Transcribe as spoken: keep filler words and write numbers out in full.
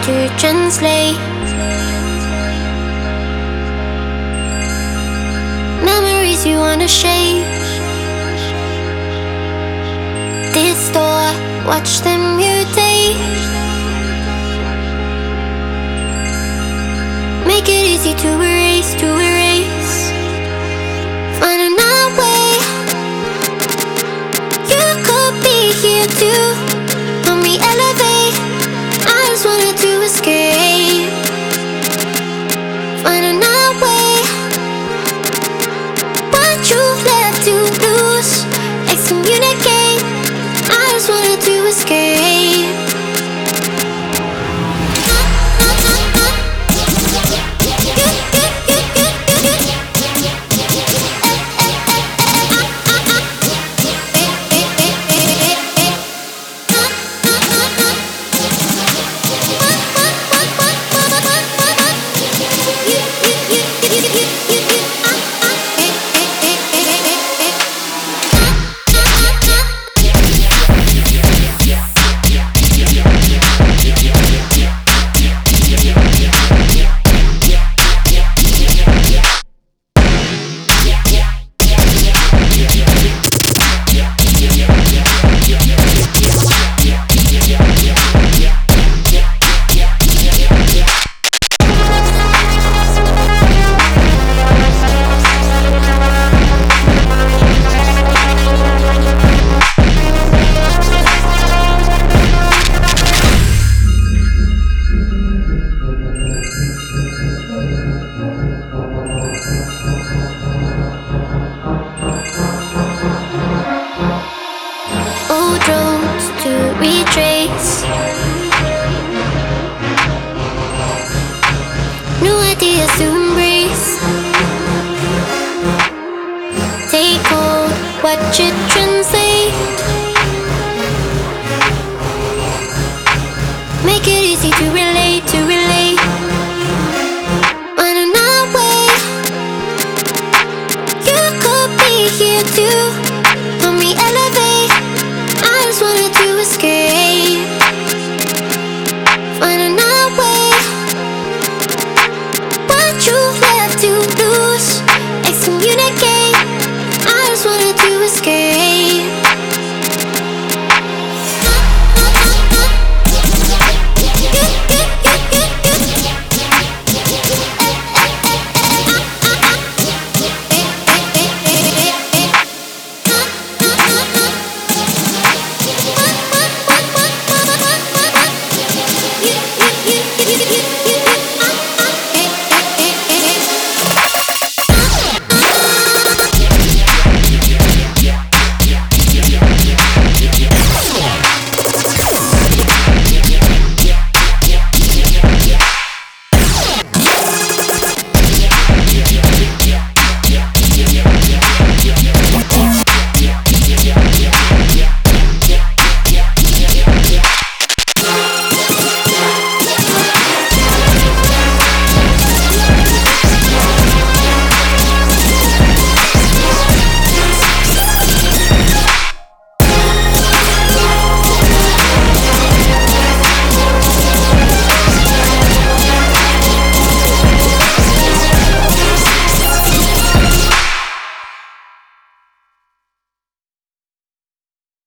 to translate. Memories you wanna shape, distort, watch them mutate. Make it easy to erase, to erase. Find another way. You could be here too. Help me elevate. I just wanted to escape. Find another way. What you left to lose. Excommunicate. I just wanted to escape. Old roads to retrace, new ideas to embrace. Take hold, watch it translate. Make it easy to relate, to relate. Find another way. You could be here too. Help me elevate. I just wanted to escape. Find another way. What you left to lose. Excommunicate. I just wanted to escape.